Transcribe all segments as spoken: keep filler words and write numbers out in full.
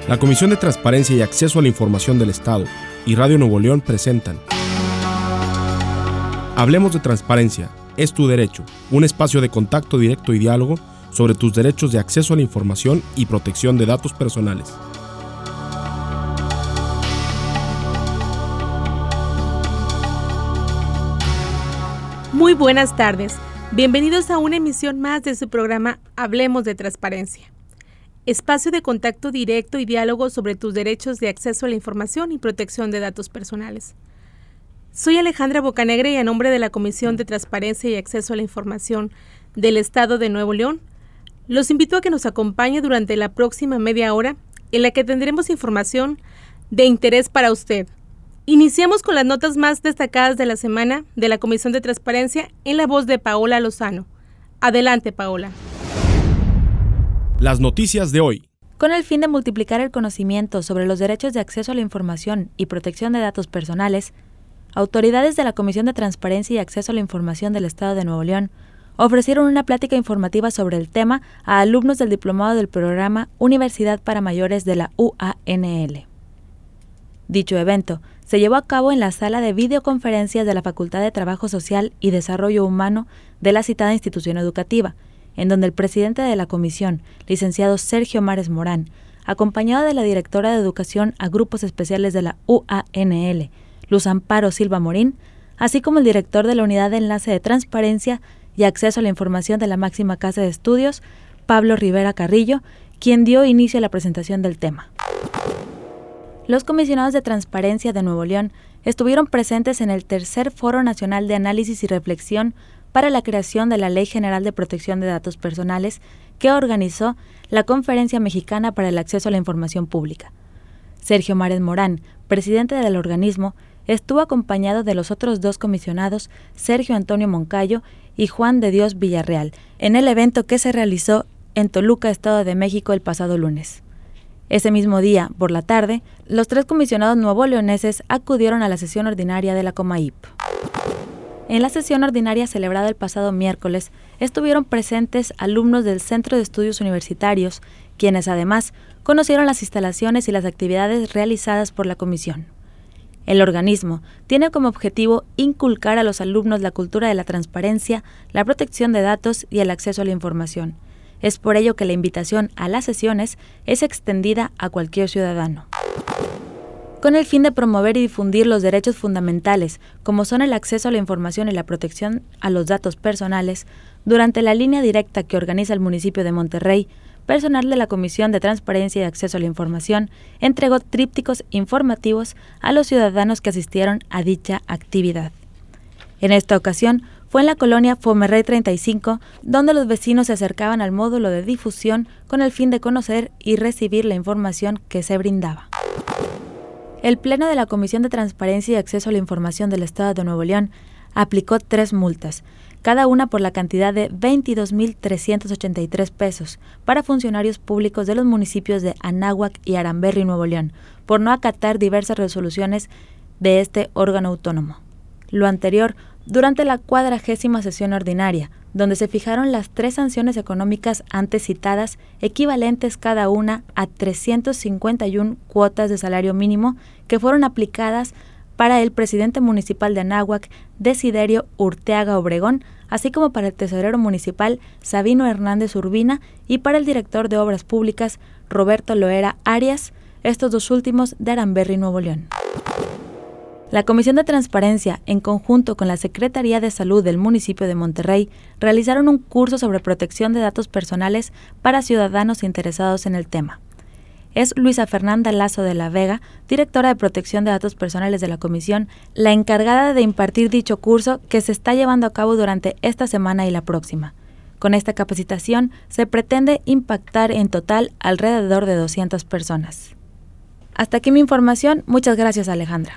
La Comisión de Transparencia y Acceso a la Información del Estado y Radio Nuevo León presentan Hablemos de Transparencia, es tu derecho, un espacio de contacto directo y diálogo sobre tus derechos de acceso a la información y protección de datos personales. Muy buenas tardes, bienvenidos a una emisión más de su programa Hablemos de Transparencia. Espacio de contacto directo y diálogo sobre tus derechos de acceso a la información y protección de datos personales. Soy Alejandra Bocanegra y a nombre de la Comisión de Transparencia y Acceso a la Información del Estado de Nuevo León, los invito a que nos acompañe durante la próxima media hora en la que tendremos información de interés para usted. Iniciamos con las notas más destacadas de la semana de la Comisión de Transparencia en la voz de Paola Lozano. Adelante, Paola. Las noticias de hoy. Con el fin de multiplicar el conocimiento sobre los derechos de acceso a la información y protección de datos personales, autoridades de la Comisión de Transparencia y Acceso a la Información del Estado de Nuevo León ofrecieron una plática informativa sobre el tema a alumnos del diplomado del programa Universidad para Mayores de la U A N L. Dicho evento se llevó a cabo en la sala de videoconferencias de la Facultad de Trabajo Social y Desarrollo Humano de la citada institución educativa, en donde el presidente de la comisión, licenciado Sergio Mares Morán, acompañado de la directora de Educación a Grupos Especiales de la U A N L, Luz Amparo Silva Morín, así como el director de la Unidad de Enlace de Transparencia y Acceso a la Información de la máxima casa de estudios, Pablo Rivera Carrillo, quien dio inicio a la presentación del tema. Los comisionados de Transparencia de Nuevo León estuvieron presentes en el tercer Foro Nacional de Análisis y Reflexión para la creación de la Ley General de Protección de Datos Personales que organizó la Conferencia Mexicana para el Acceso a la Información Pública. Sergio Mares Morán, presidente del organismo, estuvo acompañado de los otros dos comisionados, Sergio Antonio Moncayo y Juan de Dios Villarreal, en el evento que se realizó en Toluca, Estado de México, el pasado lunes. Ese mismo día, por la tarde, los tres comisionados nuevoleoneses acudieron a la sesión ordinaria de la Comaip. En la sesión ordinaria celebrada el pasado miércoles, estuvieron presentes alumnos del Centro de Estudios Universitarios, quienes además conocieron las instalaciones y las actividades realizadas por la comisión. El organismo tiene como objetivo inculcar a los alumnos la cultura de la transparencia, la protección de datos y el acceso a la información. Es por ello que la invitación a las sesiones es extendida a cualquier ciudadano. Con el fin de promover y difundir los derechos fundamentales, como son el acceso a la información y la protección a los datos personales, durante la línea directa que organiza el municipio de Monterrey, personal de la Comisión de Transparencia y Acceso a la Información entregó trípticos informativos a los ciudadanos que asistieron a dicha actividad. En esta ocasión fue en la colonia Fomerrey treinta y cinco, donde los vecinos se acercaban al módulo de difusión con el fin de conocer y recibir la información que se brindaba. El Pleno de la Comisión de Transparencia y Acceso a la Información del Estado de Nuevo León aplicó tres multas, cada una por la cantidad de veintidós mil trescientos ochenta y tres pesos para funcionarios públicos de los municipios de Anáhuac y Aramberri, Nuevo León, por no acatar diversas resoluciones de este órgano autónomo. Lo anterior, durante la cuadragésima sesión ordinaria, donde se fijaron las tres sanciones económicas antes citadas, equivalentes cada una a trescientas cincuenta y una cuotas de salario mínimo que fueron aplicadas para el presidente municipal de Anáhuac, Desiderio Urteaga Obregón, así como para el tesorero municipal Sabino Hernández Urbina y para el director de Obras Públicas Roberto Loera Arias, estos dos últimos de Aramberri, Nuevo León. La Comisión de Transparencia, en conjunto con la Secretaría de Salud del municipio de Monterrey, realizaron un curso sobre protección de datos personales para ciudadanos interesados en el tema. Es Luisa Fernanda Lazo de la Vega, directora de Protección de Datos Personales de la Comisión, la encargada de impartir dicho curso que se está llevando a cabo durante esta semana y la próxima. Con esta capacitación se pretende impactar en total alrededor de doscientas personas. Hasta aquí mi información. Muchas gracias, Alejandra.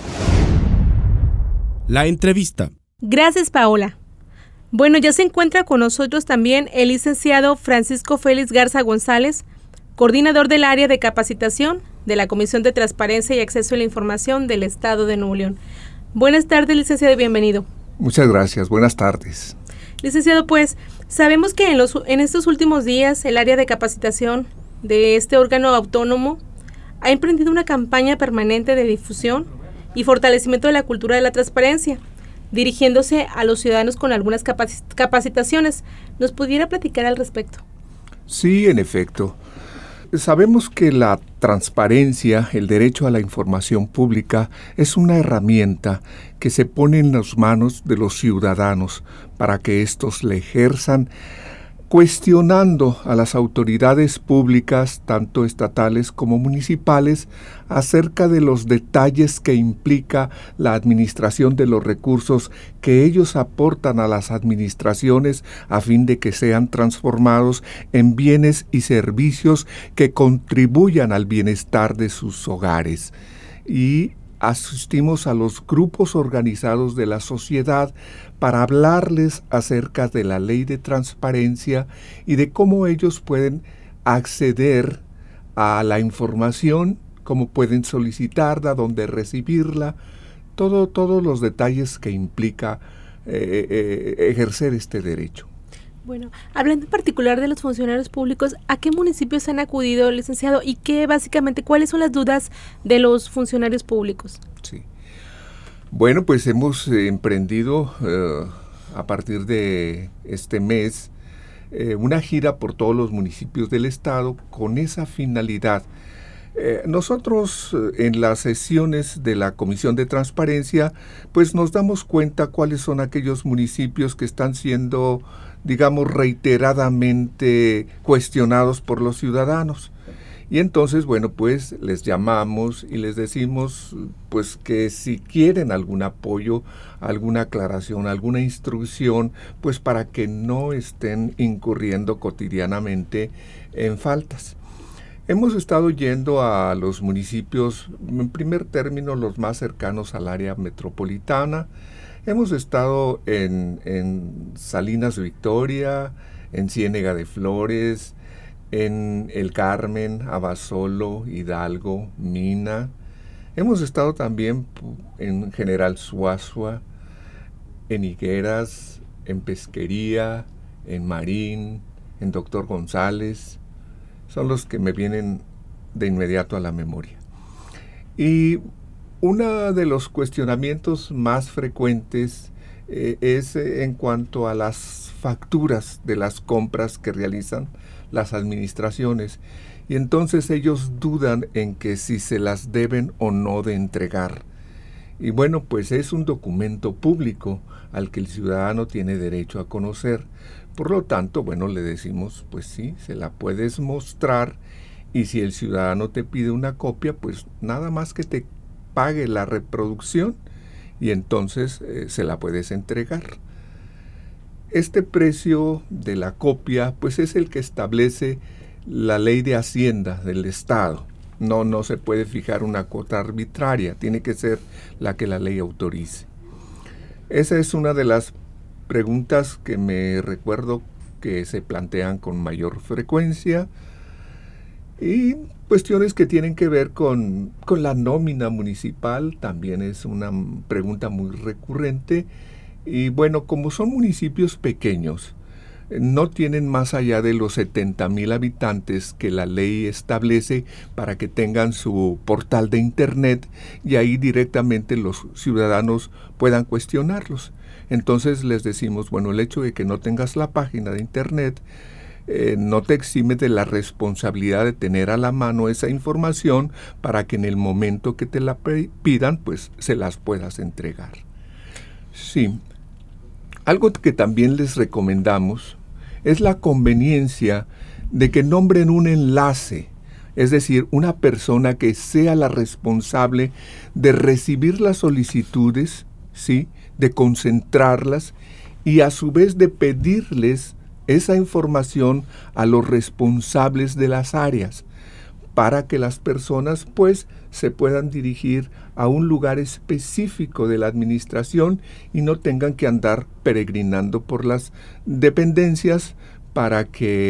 La entrevista. Gracias, Paola. Bueno, ya se encuentra con nosotros también el licenciado Francisco Félix Garza González, coordinador del área de capacitación de la Comisión de Transparencia y Acceso a la Información del Estado de Nuevo León. Buenas tardes, licenciado, y bienvenido. Muchas gracias, buenas tardes. Licenciado, pues, sabemos que en, los, en estos últimos días el área de capacitación de este órgano autónomo ha emprendido una campaña permanente de difusión y fortalecimiento de la cultura de la transparencia, dirigiéndose a los ciudadanos con algunas capac- capacitaciones. ¿Nos pudiera platicar al respecto? Sí, en efecto. Sabemos que la transparencia, el derecho a la información pública, es una herramienta que se pone en las manos de los ciudadanos para que éstos la ejerzan, cuestionando a las autoridades públicas, tanto estatales como municipales, acerca de los detalles que implica la administración de los recursos que ellos aportan a las administraciones a fin de que sean transformados en bienes y servicios que contribuyan al bienestar de sus hogares. Y asistimos a los grupos organizados de la sociedad para hablarles acerca de la ley de transparencia y de cómo ellos pueden acceder a la información, cómo pueden solicitarla, dónde recibirla, todo, todos los detalles que implica eh, eh, ejercer este derecho. Bueno, hablando en particular de los funcionarios públicos, ¿a qué municipios han acudido, licenciado? ¿Y qué básicamente, cuáles son las dudas de los funcionarios públicos? Sí. Bueno, pues hemos eh, emprendido eh, a partir de este mes eh, una gira por todos los municipios del estado con esa finalidad. Eh, nosotros eh, en las sesiones de la Comisión de Transparencia, pues nos damos cuenta cuáles son aquellos municipios que están siendo, digamos, reiteradamente cuestionados por los ciudadanos. Y entonces, bueno, pues les llamamos y les decimos pues que si quieren algún apoyo, alguna aclaración, alguna instrucción, pues para que no estén incurriendo cotidianamente en faltas. Hemos estado yendo a los municipios, en primer término, los más cercanos al área metropolitana. Hemos estado en, en Salinas Victoria, en Ciénega de Flores, en El Carmen, Abasolo, Hidalgo, Mina. Hemos estado también en General Suazua, en Higueras, en Pesquería, en Marín, en Doctor González. Son los que me vienen de inmediato a la memoria. Y uno de los cuestionamientos más frecuentes eh, es eh, en cuanto a las facturas de las compras que realizan las administraciones, y entonces ellos dudan en que si se las deben o no de entregar. Y bueno, pues es un documento público al que el ciudadano tiene derecho a conocer. Por lo tanto, bueno, le decimos, pues sí, se la puedes mostrar, y si el ciudadano te pide una copia, pues nada más que te pague la reproducción y entonces eh, se la puedes entregar. Este precio de la copia, pues es el que establece la ley de Hacienda del Estado. No, no se puede fijar una cuota arbitraria, tiene que ser la que la ley autorice. Esa es una de las preguntas que me recuerdo que se plantean con mayor frecuencia, y cuestiones que tienen que ver con, con la nómina municipal también es una pregunta muy recurrente. Y bueno, como son municipios pequeños, no tienen más allá de los setenta mil habitantes que la ley establece para que tengan su portal de internet, y ahí directamente los ciudadanos puedan cuestionarlos. Entonces les decimos, bueno, el hecho de que no tengas la página de internet eh, no te exime de la responsabilidad de tener a la mano esa información para que en el momento que te la pidan, pues se las puedas entregar. Sí. Algo que también les recomendamos es la conveniencia de que nombren un enlace, es decir, una persona que sea la responsable de recibir las solicitudes, ¿sí?, de concentrarlas y a su vez de pedirles esa información a los responsables de las áreas, para que las personas pues se puedan dirigir a un lugar específico de la administración y no tengan que andar peregrinando por las dependencias para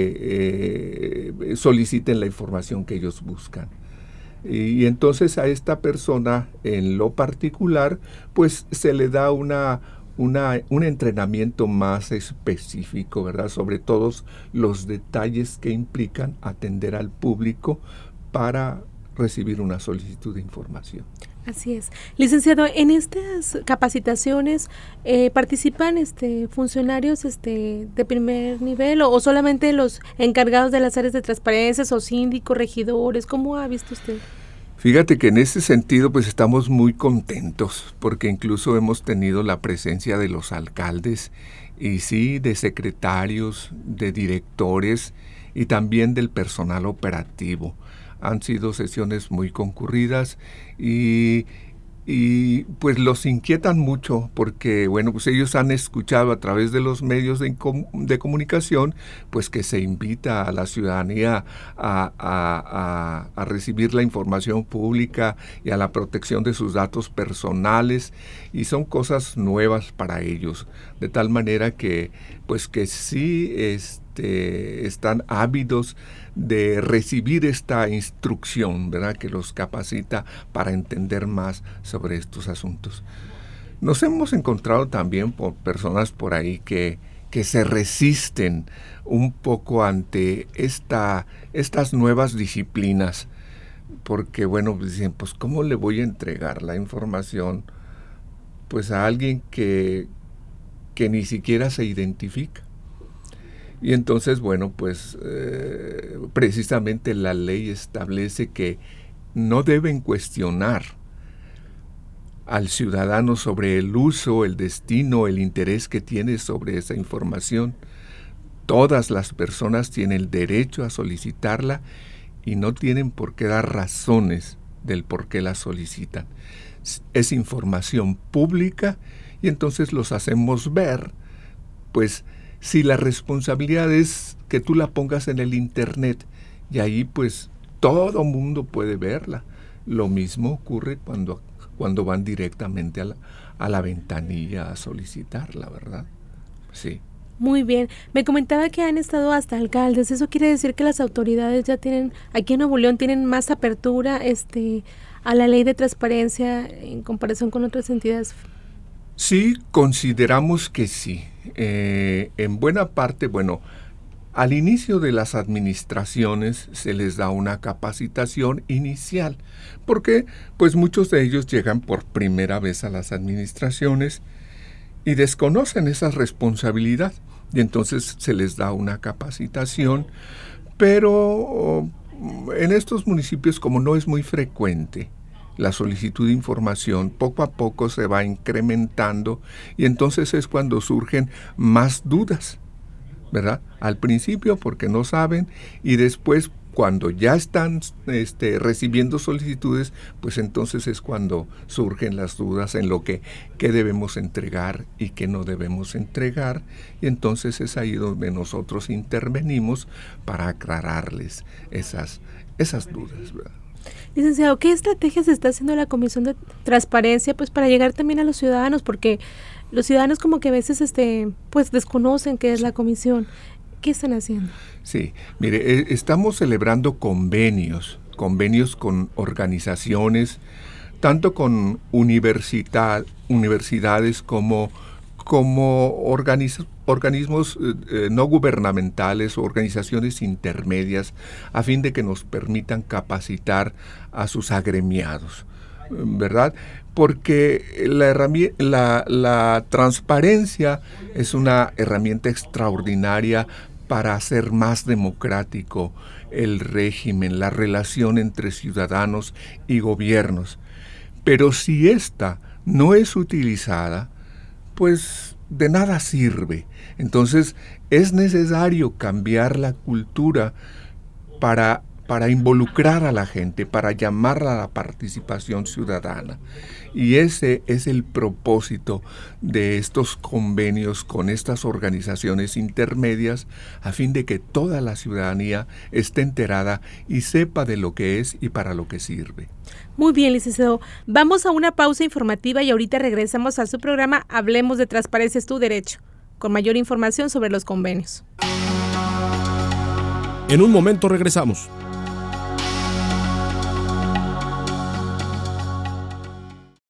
que eh, soliciten la información que ellos buscan. Y, y entonces a esta persona en lo particular pues se le da una, una, un entrenamiento más específico, ¿verdad?, sobre todos los detalles que implican atender al público para recibir una solicitud de información. Así es. Licenciado, en estas capacitaciones eh, participan este, funcionarios este, de primer nivel o, o solamente los encargados de las áreas de transparencia o síndicos, regidores. ¿Cómo ha visto usted? Fíjate que en ese sentido pues estamos muy contentos porque incluso hemos tenido la presencia de los alcaldes y sí de secretarios, de directores y también del personal operativo. Han sido sesiones muy concurridas y, y pues los inquietan mucho porque, bueno, pues ellos han escuchado a través de los medios de, de comunicación, pues que se invita a la ciudadanía a, a, a, a recibir la información pública y a la protección de sus datos personales, y son cosas nuevas para ellos, de tal manera que, pues que sí este, están ávidos de recibir esta instrucción, ¿verdad?, que los capacita para entender más sobre estos asuntos. Nos hemos encontrado también por personas por ahí que, que se resisten un poco ante esta, estas nuevas disciplinas, porque, bueno, dicen, pues, ¿cómo le voy a entregar la información pues a alguien que, que ni siquiera se identifica? Y entonces, bueno, pues eh, precisamente la ley establece que no deben cuestionar al ciudadano sobre el uso, el destino, el interés que tiene sobre esa información. Todas las personas tienen el derecho a solicitarla y no tienen por qué dar razones del por qué la solicitan. Es información pública y entonces los hacemos ver, pues, si la responsabilidad es que tú la pongas en el internet y ahí pues todo mundo puede verla. Lo mismo ocurre cuando, cuando van directamente a la, a la ventanilla a solicitarla, ¿verdad? Sí. Muy bien. Me comentaba que han estado hasta alcaldes. ¿Eso quiere decir que las autoridades ya tienen, aquí en Nuevo León, tienen más apertura este, a la ley de transparencia en comparación con otras entidades? Sí, consideramos que sí. Eh, en buena parte, bueno, al inicio de las administraciones se les da una capacitación inicial, porque pues muchos de ellos llegan por primera vez a las administraciones y desconocen esa responsabilidad, y entonces se les da una capacitación, pero en estos municipios, como no es muy frecuente la solicitud de información, poco a poco se va incrementando y entonces es cuando surgen más dudas, ¿verdad? Al principio porque no saben y después cuando ya están este, recibiendo solicitudes, pues entonces es cuando surgen las dudas en lo que qué debemos entregar y qué no debemos entregar, y entonces es ahí donde nosotros intervenimos para aclararles esas, esas dudas, ¿verdad? Licenciado, ¿qué estrategias está haciendo la Comisión de Transparencia pues para llegar también a los ciudadanos? Porque los ciudadanos como que a veces este pues desconocen qué es la comisión. ¿Qué están haciendo? Sí, mire, eh, estamos celebrando convenios, convenios con organizaciones, tanto con universidad, universidades como, como organiz, organismos eh, no gubernamentales o organizaciones intermedias, a fin de que nos permitan capacitar a sus agremiados, ¿verdad? Porque la, herramienta, la, la transparencia es una herramienta extraordinaria para hacer más democrático el régimen, la relación entre ciudadanos y gobiernos. Pero si ésta no es utilizada, pues de nada sirve. Entonces es necesario cambiar la cultura para, para involucrar a la gente, para llamarla a la participación ciudadana. Y ese es el propósito de estos convenios con estas organizaciones intermedias, a fin de que toda la ciudadanía esté enterada y sepa de lo que es y para lo que sirve. Muy bien, licenciado. Vamos a una pausa informativa y ahorita regresamos a su programa Hablemos de Transparencia es tu Derecho, con mayor información sobre los convenios. En un momento regresamos.